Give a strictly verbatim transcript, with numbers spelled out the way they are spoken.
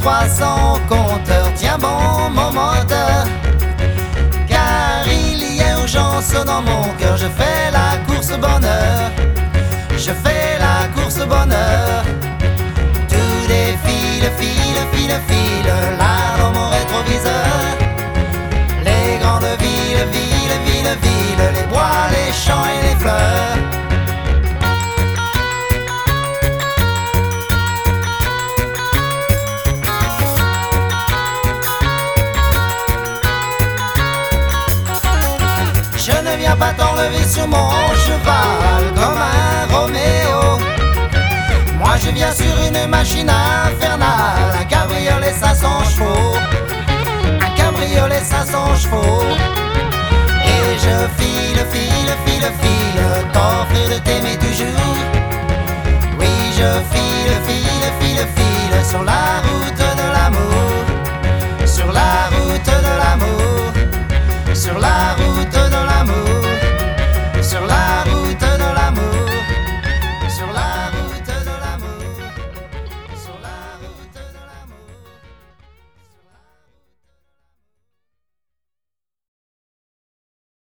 trois cents compteurs. Tiens bon mon moteur, car il y a urgence dans mon cœur. Je fais la course bonheur, je fais la course bonheur. Tout défile, file, file, file, là dans mon rétroviseur. Les grandes villes, villes, villes, villes, les bois, les champs et les fleurs. Je ne viens pas t'enlever sur mon cheval comme un Roméo. Moi je viens sur une machine infernale, un cabriolet cinq cents chevaux, un cabriolet cinq cents chevaux. Et je file, file, file, file, t'offrir de t'aimer toujours. Oui je file, file, file, file, sur la route de l'amour, sur la route de l'amour, sur la route de